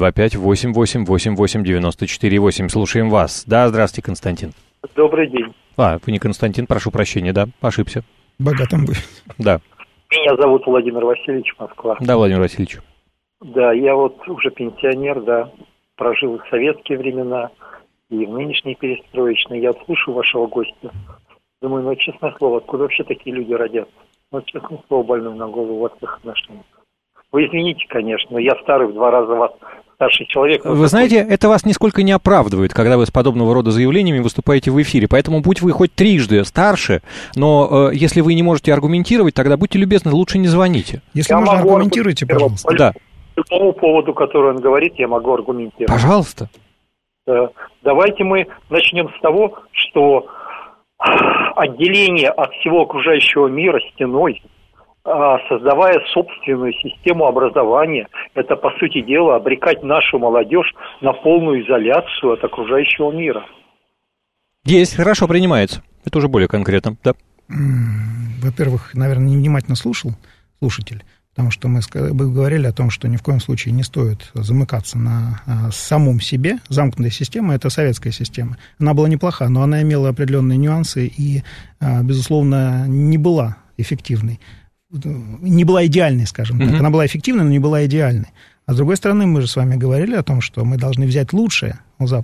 S2: 7925-8888-94-8. Слушаем вас. Да, здравствуйте, Константин.
S5: Добрый день.
S2: Вы не Константин, прошу прощения, да, ошибся.
S3: Богатым быть.
S2: Да.
S5: Меня зовут Владимир Васильевич, Москва.
S2: Да, Владимир Васильевич.
S5: Да, я уже пенсионер, да. Прожил в советские времена и в нынешние перестроечные. Я слушаю вашего гостя. Думаю, честное слово, откуда вообще такие люди родятся? Честное слово, больной на голову в этих отношениях. Вы извините, конечно, но я старый в 2 раза вас старший человек.
S2: Вы знаете, это вас нисколько не оправдывает, когда вы с подобного рода заявлениями выступаете в эфире. Поэтому будь вы хоть трижды старше, но если вы не можете аргументировать, тогда будьте любезны, лучше не звоните.
S3: Если можно, аргументируйте, пожалуйста.
S2: Да.
S5: По любому поводу, который он говорит, я могу аргументировать.
S2: Пожалуйста.
S5: Давайте мы начнем с того, что отделение от всего окружающего мира стеной, создавая собственную систему образования, это, по сути дела, обрекать нашу молодежь на полную изоляцию от окружающего мира.
S2: Есть, хорошо, принимается. Это уже более конкретно, да.
S3: Во-первых, наверное, невнимательно слушал слушатель. Потому что мы говорили о том, что ни в коем случае не стоит замыкаться на самом себе. Замкнутая система – это советская система. Она была неплоха, но она имела определенные нюансы и, безусловно, не была эффективной. Не была идеальной, скажем так. Она была эффективной, но не была идеальной. А с другой стороны, мы же с вами говорили о том, что мы должны взять лучшее у Запада.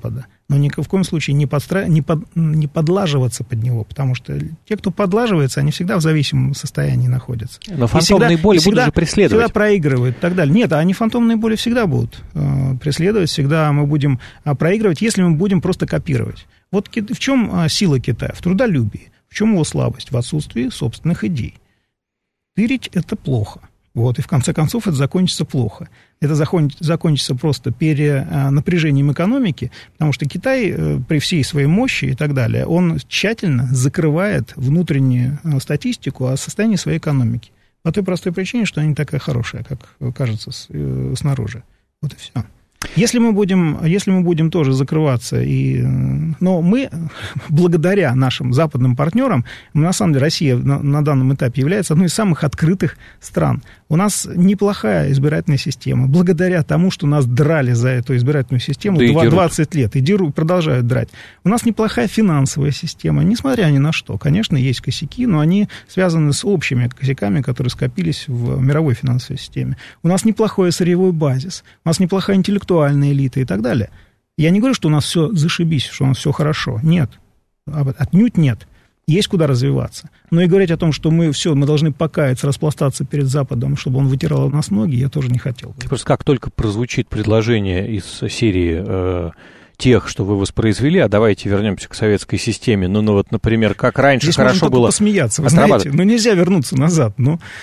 S3: но ни в коем случае не подлаживаться под него, потому что те, кто подлаживается, они всегда в зависимом состоянии находятся.
S2: Но фантомные боли будут же преследовать.
S3: Всегда проигрывают и так далее. Нет, они фантомные боли всегда будут преследовать, всегда мы будем проигрывать, если мы будем просто копировать. Вот в чем сила Китая? В трудолюбии. В чем его слабость? В отсутствии собственных идей. Тырить – это плохо. Вот, и в конце концов это закончится плохо. Это закончится просто перенапряжением экономики, потому что Китай при всей своей мощи и так далее, он тщательно закрывает внутреннюю статистику о состоянии своей экономики. По той простой причине, что она не такая хорошая, как кажется снаружи. Вот и все. Если мы будем тоже закрываться, но мы, благодаря нашим западным партнерам, на самом деле Россия на данном этапе является одной из самых открытых стран. У нас неплохая избирательная система. Благодаря тому, что нас драли за эту избирательную систему 20 лет, и продолжают драть. У нас неплохая финансовая система, несмотря ни на что. Конечно, есть косяки, но они связаны с общими косяками, которые скопились в мировой финансовой системе. У нас неплохой сырьевой базис, у нас неплохая интеллектуальная элита и так далее. Я не говорю, что у нас все зашибись, что у нас все хорошо. Нет, отнюдь нет. Есть куда развиваться. Но и говорить о том, что мы должны покаяться, распластаться перед Западом, чтобы он вытирал от нас ноги, я тоже не хотел.
S2: Просто как только прозвучит предложение из серии тех, что вы воспроизвели, а давайте вернемся к советской системе. Ну вот, например, как раньше
S3: здесь
S2: хорошо было...
S3: посмеяться, вы знаете, но нельзя вернуться назад.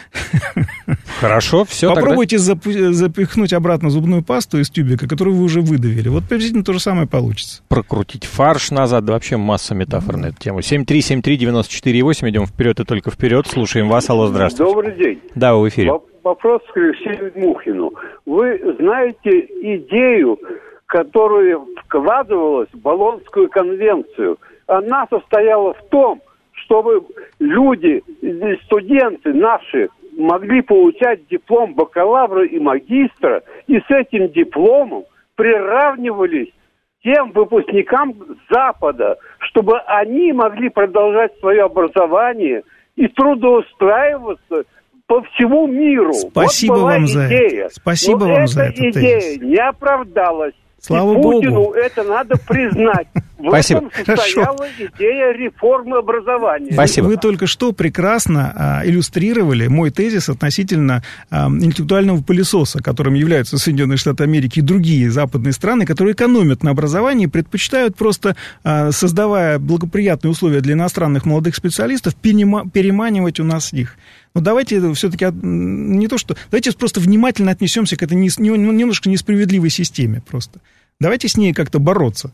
S2: Хорошо, все.
S3: Попробуйте запихнуть обратно зубную пасту из тюбика, которую вы уже выдавили. Вот приблизительно то же самое получится.
S2: Прокрутить фарш назад, да вообще масса метафор на эту тему. 7373948, идем вперед и только вперед. Слушаем вас. Алло, здравствуйте.
S6: Добрый день.
S2: Да, вы в эфире.
S6: Вопрос к Алексею Мухину. Вы знаете идею, которая вкладывалась в Болонскую конвенцию? Она состояла в том, чтобы люди, студенты наши, могли получать диплом бакалавра и магистра, и с этим дипломом приравнивались тем выпускникам Запада, чтобы они могли продолжать свое образование и трудоустраиваться по всему миру.
S3: Спасибо
S6: вот была
S3: вам
S6: идея.
S3: За это. Спасибо вам за это.
S6: Эта идея не оправдалась.
S3: Слава
S6: и Путину
S3: Богу.
S6: это надо признать. В
S2: Спасибо.
S6: этом состояла идея реформы образования.
S2: Спасибо.
S3: Вы только что прекрасно иллюстрировали мой тезис относительно интеллектуального пылесоса, которым являются Соединенные Штаты Америки и другие западные страны, которые экономят на образовании, предпочитают просто, создавая благоприятные условия для иностранных молодых специалистов, переманивать у нас их. Но давайте все-таки давайте просто внимательно отнесемся к этой немножко несправедливой системе просто. Давайте с ней как-то бороться.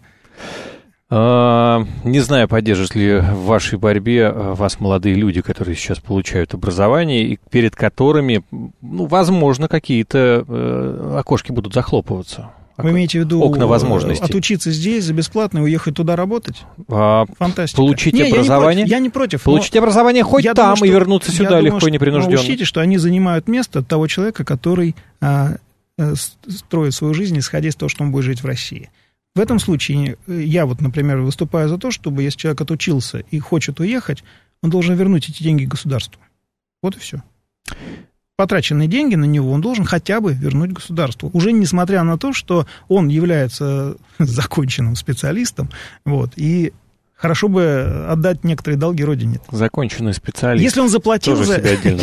S2: Не знаю, поддержат ли в вашей борьбе вас молодые люди, которые сейчас получают образование, и перед которыми, возможно, какие-то окошки будут захлопываться.
S3: Вы имеете в виду
S2: окна возможностей.
S3: Отучиться здесь за бесплатно и уехать туда работать? Фантастика.
S2: Получить образование.
S3: Я не против.
S2: Получить образование хоть там и вернуться сюда легко и непринужденно.
S3: Учтите, что они занимают место того человека, который строит свою жизнь, исходя из того, что он будет жить в России. В этом случае я например, выступаю за то, чтобы если человек отучился и хочет уехать, он должен вернуть эти деньги государству. Вот и все. Потраченные деньги на него он должен хотя бы вернуть государству. Уже несмотря на то, что он является законченным специалистом, и хорошо бы отдать некоторые долги родине.
S2: Законченный специалист.
S3: Если он заплатил за...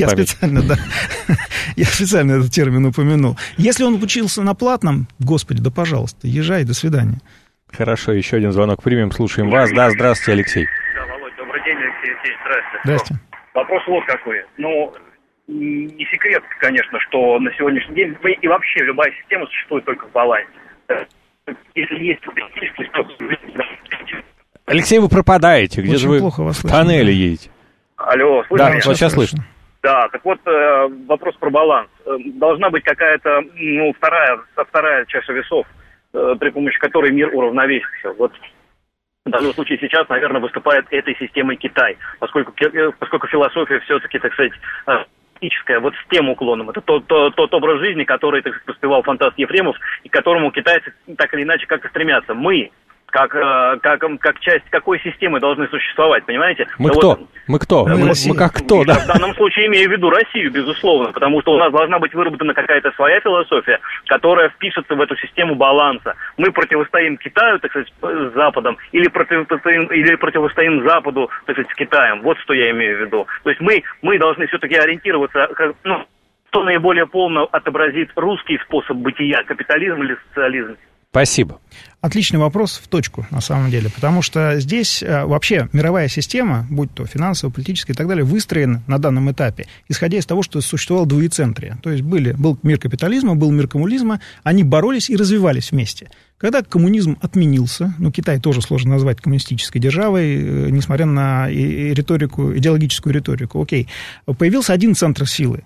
S3: Я специально этот термин упомянул. Если он учился на платном, господи, да пожалуйста, езжай, до свидания.
S2: Хорошо, еще один звонок примем, слушаем вас. Да, здравствуйте, Алексей.
S7: Да, Володь, добрый день, Алексей Алексеевич, здравствуйте.
S3: Здрасте.
S7: Вопрос вот какой. Не секрет, конечно, что на сегодняшний день и вообще любая система существует только в балансе. Если есть...
S2: Алексей, вы пропадаете. Где же вы в тоннеле едете?
S7: Алло, слышно меня?
S2: Да, вот сейчас слышно.
S7: Да, так вот, вопрос про баланс. Должна быть какая-то, вторая чаша весов, при помощи которой мир уравновесится. Вот в данном случае сейчас, наверное, выступает этой системой Китай, поскольку философия все-таки, так сказать, вот с тем уклоном. Это тот образ жизни, который, так сказать, воспевал фантаст Ефремов, и к которому китайцы так или иначе как-то стремятся. Мы как часть какой системы должны существовать, понимаете?
S2: Мы
S7: да
S2: кто?
S7: Вот,
S2: мы кто?
S3: Мы
S2: Мы как кто,
S7: я
S2: да?
S7: в данном случае имею в виду Россию, безусловно, потому что у нас должна быть выработана какая-то своя философия, которая впишется в эту систему баланса. Мы противостоим Китаю, так сказать, с Западом, или противостоим Западу, так сказать, с Китаем. Вот что я имею в виду. То есть мы должны все-таки ориентироваться, что наиболее полно отобразит русский способ бытия, капитализм или социализм.
S2: Спасибо.
S3: Отличный вопрос в точку, на самом деле, потому что здесь вообще мировая система, будь то финансовая, политическая и так далее, выстроена на данном этапе, исходя из того, что существовало двоецентрие. То есть был мир капитализма, был мир коммунизма, они боролись и развивались вместе. Когда коммунизм отменился, Китай тоже сложно назвать коммунистической державой, несмотря на идеологическую риторику, появился один центр силы.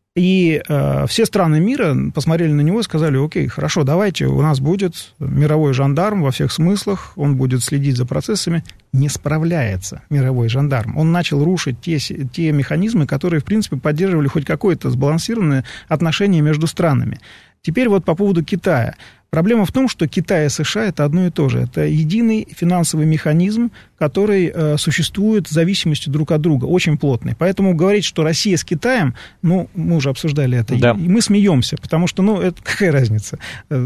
S3: И все страны мира посмотрели на него и сказали: окей, хорошо, давайте, у нас будет мировой жандарм во всех смыслах, он будет следить за процессами. Не справляется мировой жандарм. Он начал рушить те механизмы, которые, в принципе, поддерживали хоть какое-то сбалансированное отношение между странами. Теперь вот по поводу Китая. Проблема в том, что Китай и США – это одно и то же. Это единый финансовый механизм, который существует в зависимости друг от друга, очень плотный. Поэтому говорить, что Россия с Китаем, мы уже обсуждали это,
S2: да.
S3: И мы смеемся, потому что, это какая разница?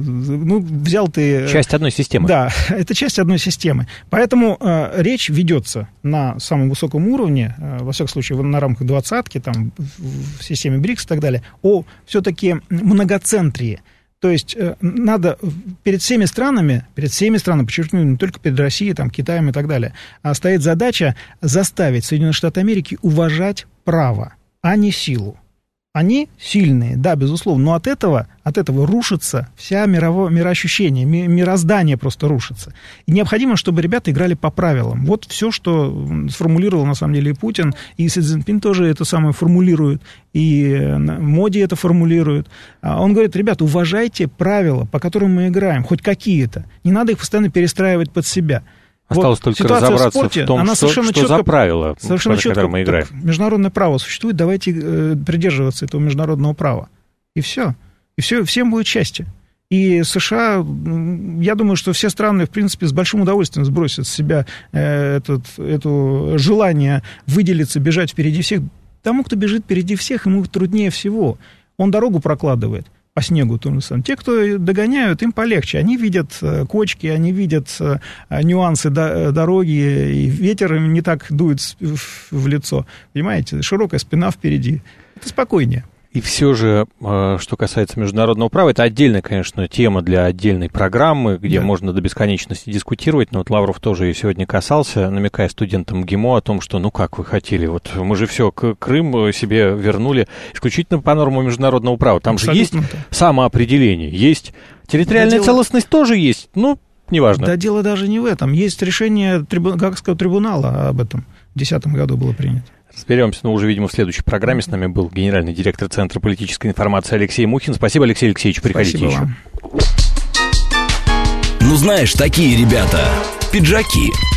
S3: Взял ты...
S2: Часть одной системы.
S3: Да, это часть одной системы. Поэтому речь ведется на самом высоком уровне, во всяком случае, на рамках двадцатки, там, в системе БРИКС и так далее, о все-таки многоцентрии. То есть надо перед всеми странами, подчеркну, не только перед Россией, там, Китаем и так далее, стоит задача заставить Соединенные Штаты Америки уважать право, а не силу. Они сильные, да, безусловно, но от этого рушится вся мироощущение, мироздание просто рушится. И необходимо, чтобы ребята играли по правилам. Вот все, что сформулировал, на самом деле, и Путин, и Си Цзиньпин тоже это самое формулирует, и Моди это формулирует. Он говорит: ребята, уважайте правила, по которым мы играем, хоть какие-то. Не надо их постоянно перестраивать под себя.
S2: Осталось только разобраться в спорте, том, что за правила, по которым мы играем.
S3: Международное право существует, давайте придерживаться этого международного права. И все. И всем будет счастье. И США, я думаю, что все страны, в принципе, с большим удовольствием сбросят с себя это желание выделиться, бежать впереди всех. Тому, кто бежит впереди всех, ему труднее всего. Он дорогу прокладывает по снегу. Те, кто догоняют, им полегче. Они видят кочки, они видят нюансы дороги, и ветер им не так дует в лицо. Понимаете? Широкая спина впереди. Это спокойнее.
S2: И все же, что касается международного права, это отдельная, конечно, тема для отдельной программы, где можно до бесконечности дискутировать, но вот Лавров тоже ее сегодня касался, намекая студентам МГИМО о том, что, как вы хотели, вот мы же все, Крым себе вернули исключительно по нормам международного права. Там абсолютно же есть самоопределение, есть территориальная целостность тоже есть, неважно.
S3: Да дело даже не в этом. Есть решение Гаагского трибунала об этом в 2010 году было принято.
S2: Разберемся, но уже, видимо, в следующей программе. С нами был генеральный директор Центра политической информации Алексей Мухин. Спасибо, Алексей Алексеевич, приходите еще.
S1: Знаешь, такие ребята, пиджаки.